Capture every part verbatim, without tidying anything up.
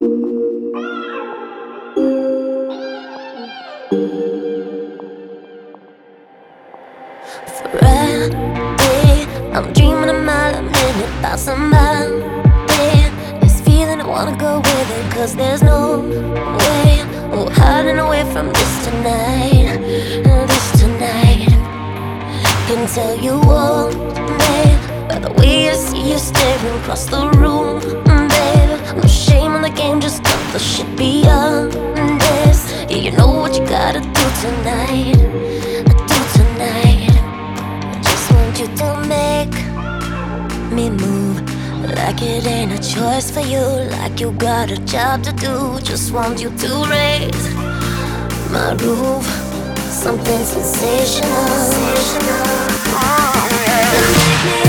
Friday, I'm dreaming a mile a minute about somebody. This feeling I wanna go with it, cause there's no way we're hiding away from this tonight. This tonight. Can tell you all, babe, by the way I see you staring across the room, babe. No shame in the game, just cut the shit beyond this. Yeah, you know what you gotta do tonight. Do tonight. You to make me move like it ain't a choice for you, like you got a job to do. Just want you to raise my roof, something sensational, sensational. Oh, yeah. And make me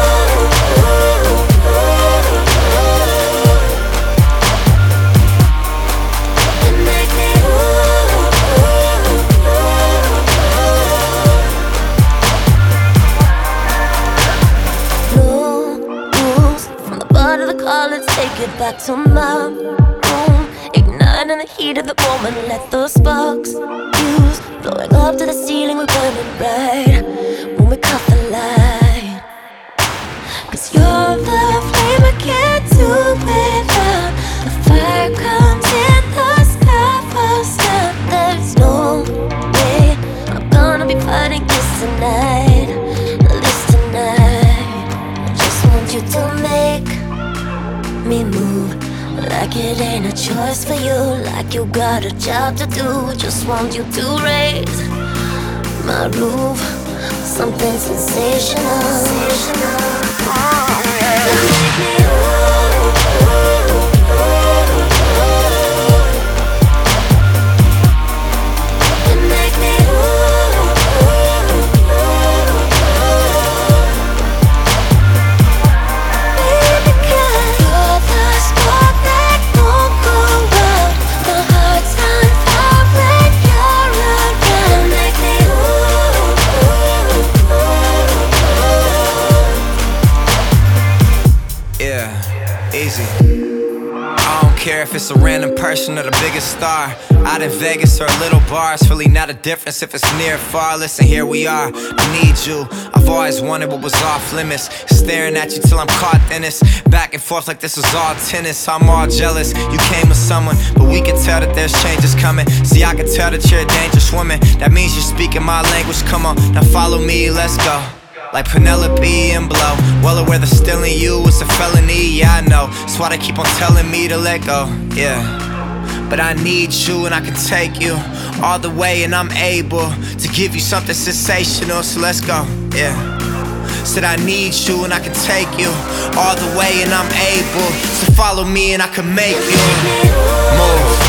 let's take it back to my room. Igniting the heat of the moment, let the sparks fuse. Blowing up to the ceiling, we're burning bright when we caught the light. Cause you're the flame I can't do without. The fire comes in the sky first up. There's no way I'm gonna be fighting this tonight. This tonight. I just want you to make me move like it ain't a choice for you, like you got a job to do. Just want you to raise my roof, something sensational, sensational. Oh, yeah. And make me easy. I don't care if it's a random person or the biggest star. Out in Vegas or a little bar, it's really not a difference if it's near or far. Listen, here we are, I need you. I've always wanted what was off limits, staring at you till I'm caught in this. Back and forth like this was all tennis. I'm all jealous, you came with someone, but we can tell that there's changes coming. See, I can tell that you're a dangerous woman. That means you're speaking my language, come on, now follow me, let's go. Like Penelope and Blow, well aware that stealing you is a felony, yeah I know. That's why they keep on telling me to let go, yeah. But I need you and I can take you all the way, and I'm able to give you something sensational, so let's go, yeah. Said I need you and I can take you all the way, and I'm able to follow me and I can make you move.